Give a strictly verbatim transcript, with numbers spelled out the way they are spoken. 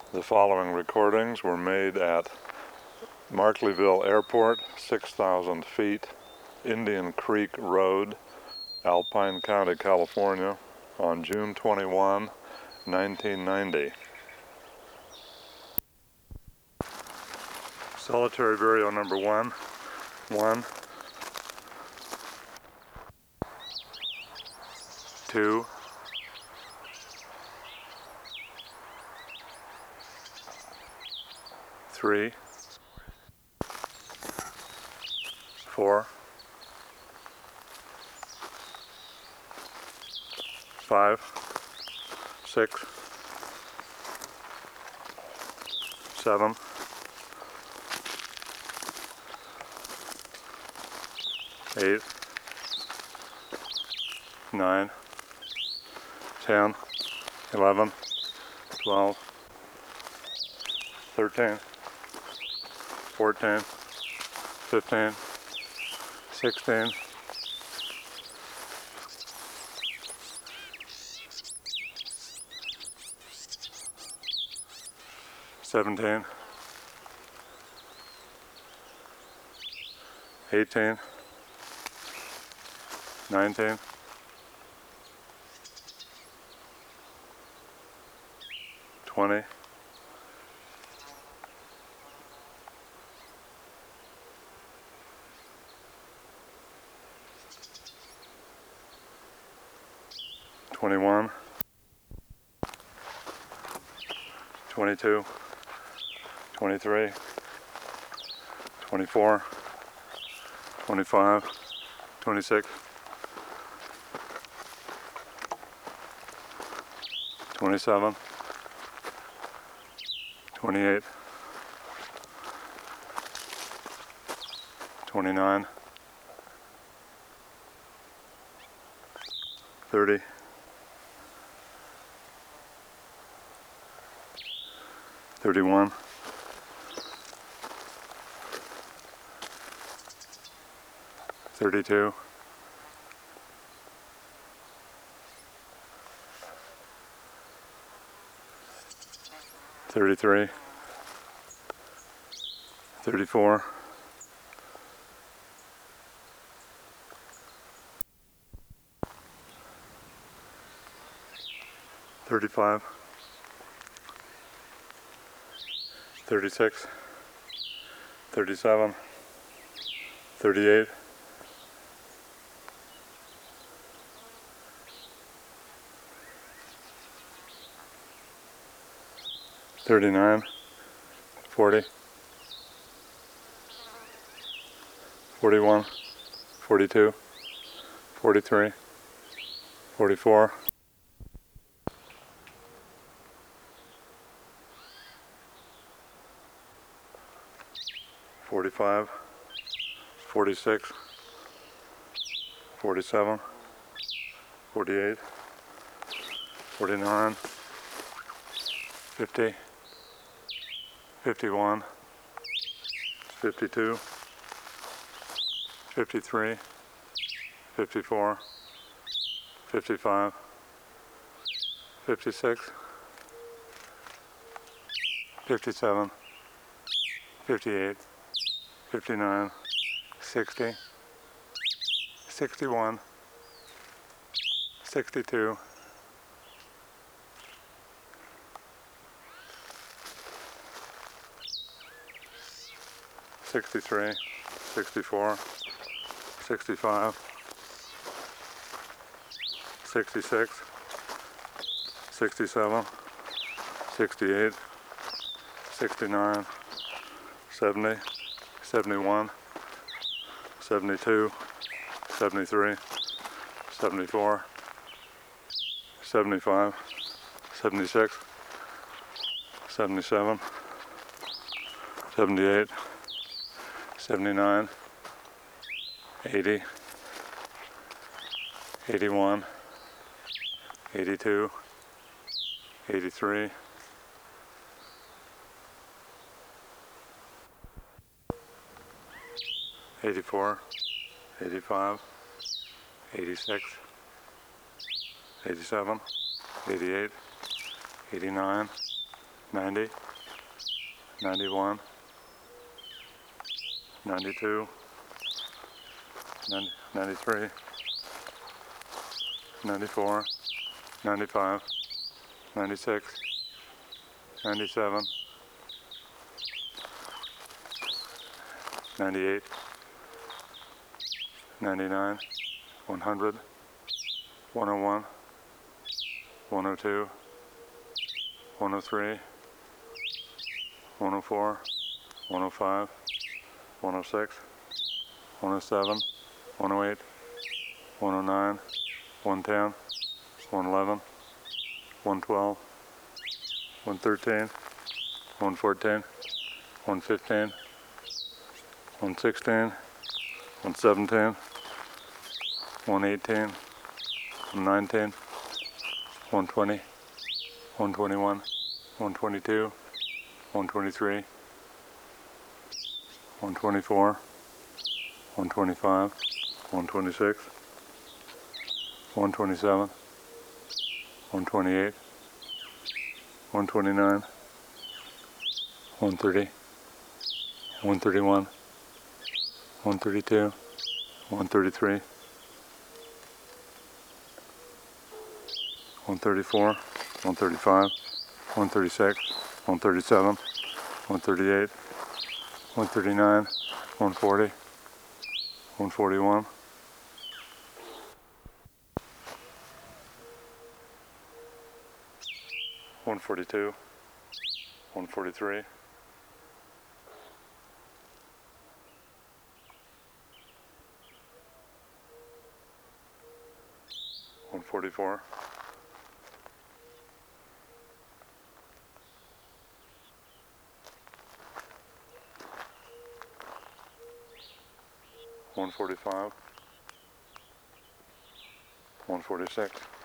The following recordings were made at Markleeville Airport, six thousand feet, Indian Creek Road, Alpine County, California, on June twenty-first, nineteen ninety. Solitary Vireo number one, one, two, three, four, five, six, seven, eight, nine, ten, eleven, twelve, thirteen, fourteen, fifteen, sixteen, seventeen, eighteen, nineteen, twenty, twenty-one, twenty-two, twenty-three, twenty-four, twenty-five, twenty-six, twenty-seven, twenty-eight, twenty-nine, thirty, thirty-one, thirty-two, thirty-three, thirty-four, thirty-five, thirty-six, thirty-seven, thirty-eight, thirty-nine, forty, forty-one, forty-two, forty-three, forty-four, forty-five, forty-six, forty-seven, forty-eight, forty-nine, fifty, fifty-one, fifty-two, fifty-three, fifty-four, fifty-five, fifty-six, fifty-seven, fifty-eight, fifty-nine, sixty, sixty-one, sixty-two, sixty-three, sixty-four, sixty-five, sixty-six, sixty-seven, sixty-eight, sixty-nine, seventy, seventy-one, seventy-two, seventy-three, seventy-four, seventy-five, seventy-six, seventy-seven, seventy-eight, seventy-nine, eighty, eighty-one, eighty-two, eighty-three, eighty-four, eighty-five, eighty-six, eighty-seven, eighty-eight, eighty-nine, ninety, ninety-one, ninety-two, ninety-three, ninety-four, ninety-five, ninety-six, ninety-seven, ninety-eight, ninety-nine, one hundred, one oh one, one oh two, one oh three, one oh four, one oh five, one oh six, one oh seven, one oh eight, one oh nine, one ten, one eleven, one twelve, one thirteen, one fourteen, one fifteen, one sixteen, one seventeen, one eighteen, one nineteen, one twenty, one twenty-one, one twenty-two, one twenty-three, one twenty-four, one twenty-five, one twenty-six, one twenty-seven, one twenty-eight, one twenty-nine, one thirty, one thirty-one, one thirty-two, one thirty-three, one thirty-four, one thirty-five, one thirty-six, one thirty-seven, one thirty-eight, one thirty-nine, one forty, one forty-one, one forty-two, one forty-three, one forty-four, one forty-five, one forty-six,